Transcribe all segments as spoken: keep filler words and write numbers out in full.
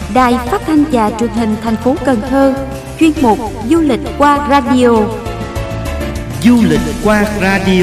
Đài Phát thanh và Truyền hình thành phố Cần Thơ, chuyên mục Du lịch qua radio. Du lịch qua radio.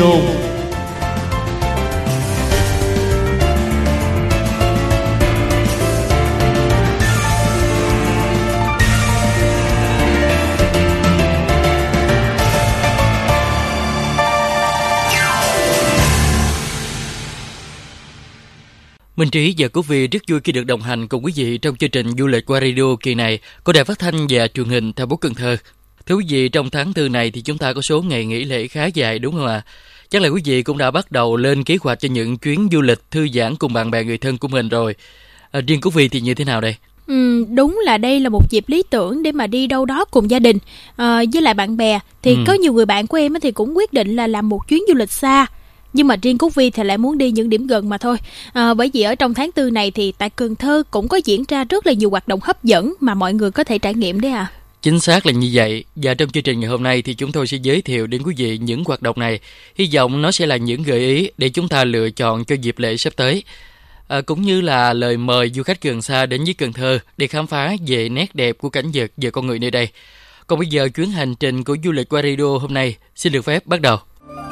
Minh Trí và Cú Vi rất vui khi được đồng hành cùng quý vị trong chương trình Du lịch qua radio kỳ này của Đài Phát thanh và Truyền hình thành phố Cần Thơ. Thưa quý vị, trong tháng tư này thì chúng ta có số ngày nghỉ lễ khá dài đúng không ạ? Chắc là quý vị cũng đã bắt đầu lên kế hoạch cho những chuyến du lịch thư giãn cùng bạn bè người thân của mình rồi. À, riêng Cú Vi thì như thế nào đây? Ừ, đúng là đây là một dịp lý tưởng để mà đi đâu đó cùng gia đình à, với lại bạn bè. Thì ừ. có nhiều người bạn của em thì cũng quyết định là làm một chuyến du lịch xa. Nhưng mà riêng Cúc Vi thì lại muốn đi những điểm gần mà thôi. À, bởi vì ở trong tháng tư này thì tại Cần Thơ cũng có diễn ra rất là nhiều hoạt động hấp dẫn mà mọi người có thể trải nghiệm đấy à. Chính xác là như vậy. Và trong chương trình ngày hôm nay thì chúng tôi sẽ giới thiệu đến quý vị những hoạt động này. Hy vọng nó sẽ là những gợi ý để chúng ta lựa chọn cho dịp lễ sắp tới. À, cũng như là lời mời du khách gần xa đến với Cần Thơ để khám phá về nét đẹp của cảnh vật và con người nơi đây. Còn bây giờ chuyến hành trình của Du lịch qua radio hôm nay xin được phép bắt đầu.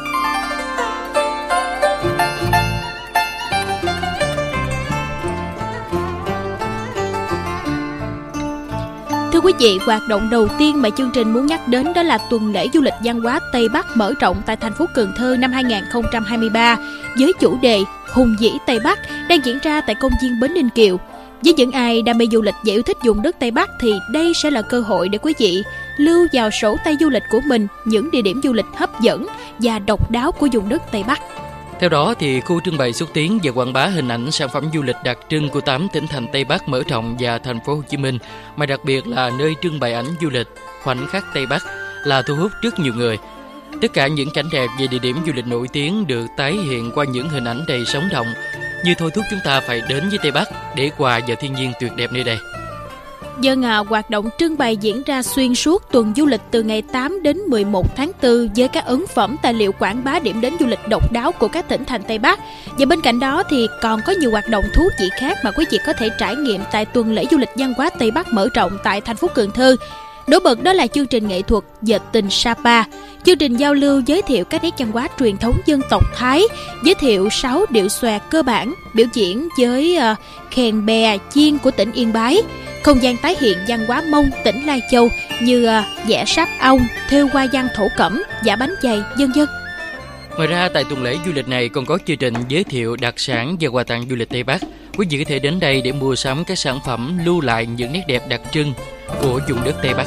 Thưa quý vị, hoạt động đầu tiên mà chương trình muốn nhắc đến đó là tuần lễ du lịch văn hóa Tây Bắc mở rộng tại thành phố Cần Thơ năm hai không hai ba với chủ đề Hùng vĩ Tây Bắc đang diễn ra tại công viên Bến Ninh Kiều. Với những ai đam mê du lịch và yêu thích vùng đất Tây Bắc thì đây sẽ là cơ hội để quý vị lưu vào sổ tay du lịch của mình những địa điểm du lịch hấp dẫn và độc đáo của vùng đất Tây Bắc. Theo đó thì khu trưng bày xúc tiến và quảng bá hình ảnh sản phẩm du lịch đặc trưng của tám tỉnh thành Tây Bắc mở rộng và thành phố Hồ Chí Minh, mà đặc biệt là nơi trưng bày ảnh du lịch khoảnh khắc Tây Bắc là thu hút rất nhiều người. Tất cả những cảnh đẹp về địa điểm du lịch nổi tiếng được tái hiện qua những hình ảnh đầy sống động, như thôi thúc chúng ta phải đến với Tây Bắc để hòa vào thiên nhiên tuyệt đẹp nơi đây. Dân à, hoạt động trưng bày diễn ra xuyên suốt tuần du lịch từ ngày tám đến mười một tháng tư với các ấn phẩm tài liệu quảng bá điểm đến du lịch độc đáo của các tỉnh thành Tây Bắc. Và bên cạnh đó thì còn có nhiều hoạt động thú vị khác mà quý vị có thể trải nghiệm tại tuần lễ du lịch văn hóa Tây Bắc mở rộng tại thành phố Cần Thơ. Nổi bật đó là chương trình nghệ thuật Dệt tình Sapa, chương trình giao lưu giới thiệu các nét văn hóa truyền thống dân tộc Thái, giới thiệu sáu điệu xòe cơ bản, biểu diễn với uh, khen bè chiên của tỉnh Yên Bái, không gian tái hiện văn hóa Mông tỉnh Lai Châu như uh, vẽ sáp ong, thêu hoa văn thổ cẩm, giả bánh chày, vân vân. Ngoài ra tại tuần lễ du lịch này còn có chương trình giới thiệu đặc sản và quà tặng du lịch Tây Bắc. Quý vị có thể đến đây để mua sắm các sản phẩm lưu lại những nét đẹp đặc trưng của vùng đất Tây Bắc.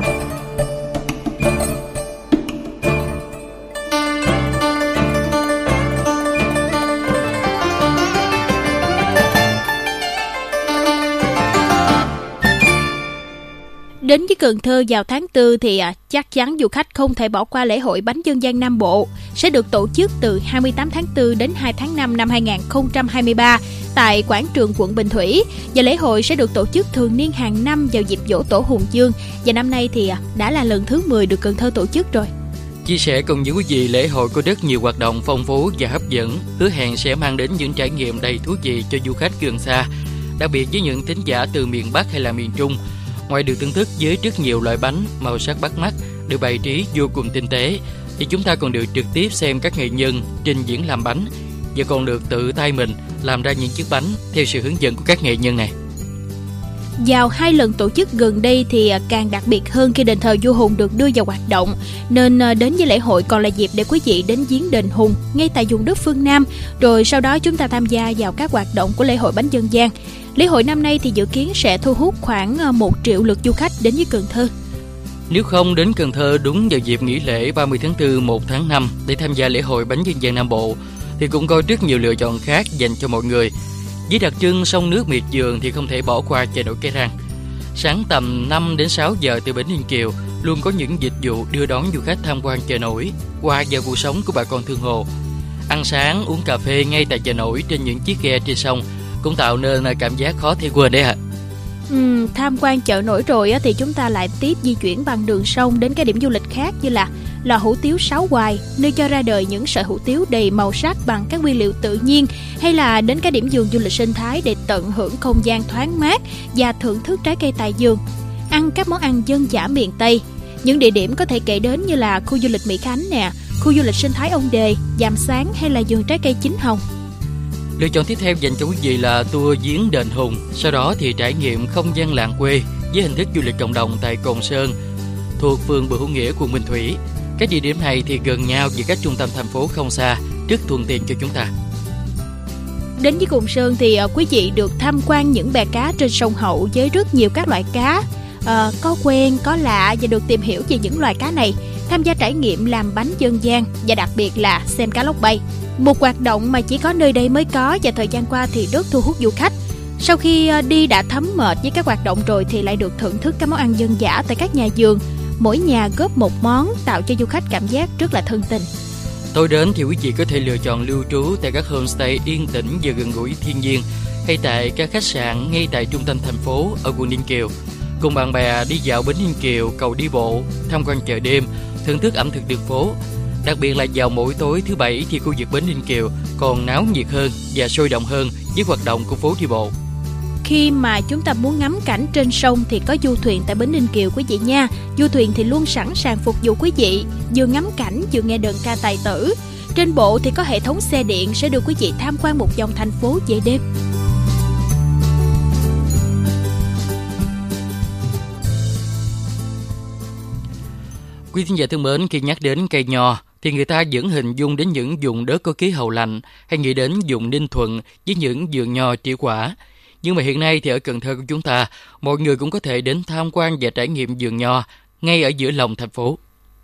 Đến với Cần Thơ vào tháng tư thì à, chắc chắn du khách không thể bỏ qua lễ hội bánh dân gian Nam Bộ sẽ được tổ chức từ hai mươi tám tháng tư đến hai tháng năm năm hai không hai ba tại quảng trường quận Bình Thủy, và lễ hội sẽ được tổ chức thường niên hàng năm vào dịp giỗ tổ Hùng Vương, và năm nay thì à, đã là lần thứ mười được Cần Thơ tổ chức rồi. Chia sẻ cùng với quý vị, lễ hội có rất nhiều hoạt động phong phú và hấp dẫn, hứa hẹn sẽ mang đến những trải nghiệm đầy thú vị cho du khách gần xa, đặc biệt với những thính giả từ miền Bắc hay là miền Trung. Ngoài được thưởng thức với rất nhiều loại bánh màu sắc bắt mắt được bày trí vô cùng tinh tế, thì chúng ta còn được trực tiếp xem các nghệ nhân trình diễn làm bánh, và còn được tự tay mình làm ra những chiếc bánh theo sự hướng dẫn của các nghệ nhân này. Vào hai lần tổ chức gần đây thì càng đặc biệt hơn khi đền thờ vua Hùng được đưa vào hoạt động, nên đến với lễ hội còn là dịp để quý vị đến viếng đền Hùng ngay tại vùng đất phương Nam, rồi sau đó chúng ta tham gia vào các hoạt động của lễ hội bánh dân gian. Lễ hội năm nay thì dự kiến sẽ thu hút khoảng một triệu lượt du khách đến với Cần Thơ. Nếu không đến Cần Thơ đúng vào dịp nghỉ lễ ba mươi tháng tư, một tháng năm để tham gia lễ hội bánh dân gian Nam Bộ, thì cũng có rất nhiều lựa chọn khác dành cho mọi người. Với đặc trưng sông nước miệt vườn thì không thể bỏ qua chợ nổi Cái Răng. Sáng tầm năm đến sáu giờ từ Bến Ninh Kiều luôn có những dịch vụ đưa đón du khách tham quan chợ nổi, qua vào cuộc sống của bà con thương hồ. Ăn sáng, uống cà phê ngay tại chợ nổi trên những chiếc ghe trên sông cũng tạo nên cảm giác khó thể quên đấy ạ. À. Ừ, tham quan chợ nổi rồi thì chúng ta lại tiếp di chuyển bằng đường sông đến các điểm du lịch khác như là lò hủ tiếu Sáu Hoài, nơi cho ra đời những sợi hủ tiếu đầy màu sắc bằng các nguyên liệu tự nhiên, hay là đến các điểm vườn du lịch sinh thái để tận hưởng không gian thoáng mát và thưởng thức trái cây tại vườn, ăn các món ăn dân dã miền Tây. Những địa điểm có thể kể đến như là khu du lịch Mỹ Khánh nè, khu du lịch sinh thái Ông Đề, Dạm Sáng hay là vườn trái cây Chính Hồng. Lựa chọn tiếp theo dành cho quý vị là tour viếng đền Hùng, sau đó thì trải nghiệm không gian làng quê với hình thức du lịch cộng đồng tại Cồn Sơn, thuộc phường Bùi Hữu Nghĩa, quận Bình Thủy. Các địa điểm này thì gần nhau và cách trung tâm thành phố không xa, rất thuận tiện cho chúng ta. Đến với Cồn Sơn thì quý vị được tham quan những bè cá trên sông Hậu với rất nhiều các loại cá, à, có quen, có lạ, và được tìm hiểu về những loài cá này, tham gia trải nghiệm làm bánh dân gian và đặc biệt là xem cá lóc bay. Một hoạt động mà chỉ có nơi đây mới có và thời gian qua thì rất thu hút du khách. Sau khi đi đã thấm mệt với các hoạt động rồi thì lại được thưởng thức các món ăn dân dã tại các nhà vườn. Mỗi nhà góp một món tạo cho du khách cảm giác rất là thân tình. Tối đến thì quý vị có thể lựa chọn lưu trú tại các homestay yên tĩnh và gần gũi thiên nhiên, hay tại các khách sạn ngay tại trung tâm thành phố ở quận Ninh Kiều. Cùng bạn bè đi dạo bến Ninh Kiều, cầu đi bộ, tham quan chợ đêm, thưởng thức ẩm thực đường phố. Đặc biệt là vào mỗi tối thứ Bảy thì khu vực bến Ninh Kiều còn náo nhiệt hơn và sôi động hơn với hoạt động của phố đi bộ. Khi mà chúng ta muốn ngắm cảnh trên sông thì có du thuyền tại bến Ninh Kiều quý vị nha. Du thuyền thì luôn sẵn sàng phục vụ quý vị, vừa ngắm cảnh vừa nghe đờn ca tài tử. Trên bộ thì có hệ thống xe điện sẽ đưa quý vị tham quan một vòng thành phố về đêm. Quý thính giả thân mến, khi nhắc đến cây nho thì người ta vẫn hình dung đến những vùng đất có khí hậu lạnh, hay nghĩ đến vùng Ninh Thuận với những vườn nho trĩu quả. Nhưng mà hiện nay thì ở Cần Thơ của chúng ta, mọi người cũng có thể đến tham quan và trải nghiệm vườn nho ngay ở giữa lòng thành phố.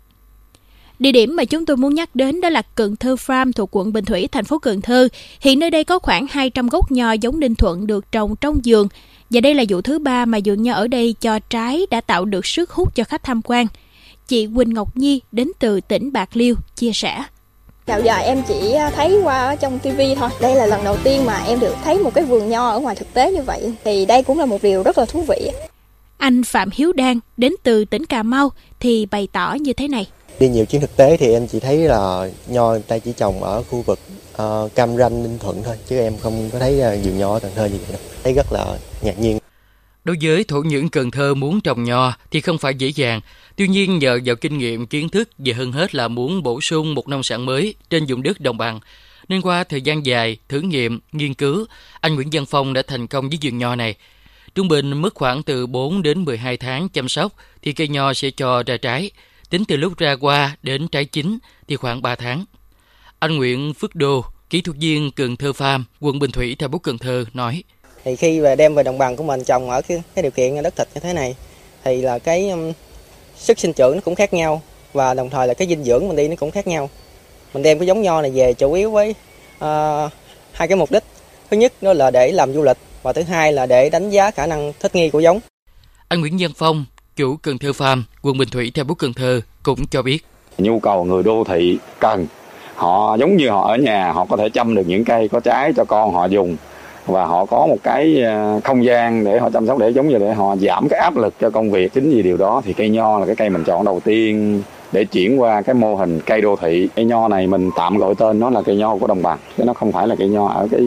Địa điểm mà chúng tôi muốn nhắc đến đó là Cần Thơ Farm thuộc quận Bình Thủy, thành phố Cần Thơ. Hiện nơi đây có khoảng hai trăm gốc nho giống Ninh Thuận được trồng trong vườn. Và đây là vụ thứ ba mà vườn nho ở đây cho trái đã tạo được sức hút cho khách tham quan. Chị Quỳnh Ngọc Nhi đến từ tỉnh Bạc Liêu chia sẻ. Dạo giờ em chỉ thấy qua trong ti vi thôi. Đây là lần đầu tiên mà em được thấy một cái vườn nho ở ngoài thực tế như vậy. Thì đây cũng là một điều rất là thú vị. Anh Phạm Hiếu Đan đến từ tỉnh Cà Mau thì bày tỏ như thế này. Đi nhiều chuyến thực tế thì em chỉ thấy là nho người ta chỉ trồng ở khu vực uh, Cam Ranh, Ninh Thuận thôi. Chứ em không có thấy uh, vườn nho ở Cần Thơ như vậy đâu. Thấy rất là ngạc nhiên. Đối với thổ nhưỡng Cần Thơ muốn trồng nho thì không phải dễ dàng. Tuy nhiên nhờ vào kinh nghiệm, kiến thức và hơn hết là muốn bổ sung một nông sản mới trên vùng đất đồng bằng, nên qua thời gian dài thử nghiệm, nghiên cứu, anh Nguyễn Văn Phong đã thành công với vườn nho này. Trung bình mất khoảng từ bốn đến mười hai tháng chăm sóc thì cây nho sẽ cho ra trái. Tính từ lúc ra hoa đến trái chín thì khoảng ba tháng. Anh Nguyễn Phước Đô, kỹ thuật viên Cần Thơ Farm, quận Bình Thủy, thành phố Cần Thơ nói. Thì khi về đem về đồng bằng của mình trồng ở cái, cái điều kiện đất thịt như thế này thì là cái um, sức sinh trưởng nó cũng khác nhau, và đồng thời là cái dinh dưỡng mình đi nó cũng khác nhau. Mình đem cái giống nho này về chủ yếu với uh, hai cái mục đích. Thứ nhất đó là để làm du lịch, và thứ hai là để đánh giá khả năng thích nghi của giống. Anh Nguyễn Văn Phong, chủ Cần Thơ Farm, quận Bình Thủy, thành phố Cần Thơ cũng cho biết. Nhu cầu người đô thị cần, họ giống như họ ở nhà, họ có thể chăm được những cây có trái cho con họ dùng. Và họ có một cái không gian để họ chăm sóc, để giống như để họ giảm cái áp lực cho công việc. Chính vì điều đó thì cây nho là cái cây mình chọn đầu tiên để chuyển qua cái mô hình cây đô thị. Cây nho này mình tạm gọi tên nó là cây nho của đồng bằng, chứ nó không phải là cây nho ở cái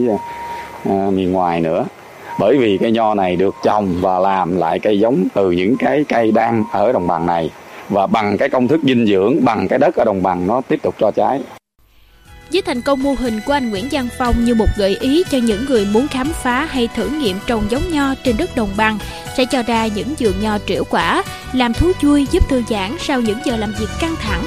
uh, miền ngoài nữa. Bởi vì cây nho này được trồng và làm lại cây giống từ những cái cây đang ở đồng bằng này, và bằng cái công thức dinh dưỡng, bằng cái đất ở đồng bằng nó tiếp tục cho trái. Với thành công mô hình của anh Nguyễn Văn Phong như một gợi ý cho những người muốn khám phá hay thử nghiệm trồng giống nho trên đất đồng bằng, sẽ cho ra những vườn nho trĩu quả, làm thú vui giúp thư giãn sau những giờ làm việc căng thẳng.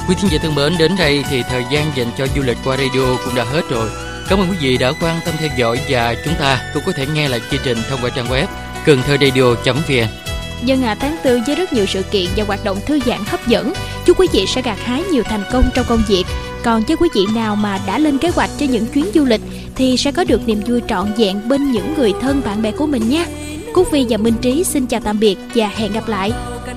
Quý thính giả thân mến, đến đây thì thời gian dành cho du lịch qua radio cũng đã hết rồi. Cảm ơn quý vị đã quan tâm theo dõi và chúng ta cũng có thể nghe lại chương trình thông qua trang web cần thơ radio chấm vn. Dân à, tháng tư với rất nhiều sự kiện và hoạt động thư giãn hấp dẫn. Chúc quý vị sẽ gặt hái nhiều thành công trong công việc. Còn với quý vị nào mà đã lên kế hoạch cho những chuyến du lịch thì sẽ có được niềm vui trọn vẹn bên những người thân bạn bè của mình nhé. Cúc Vi và Minh Trí xin chào tạm biệt và hẹn gặp lại.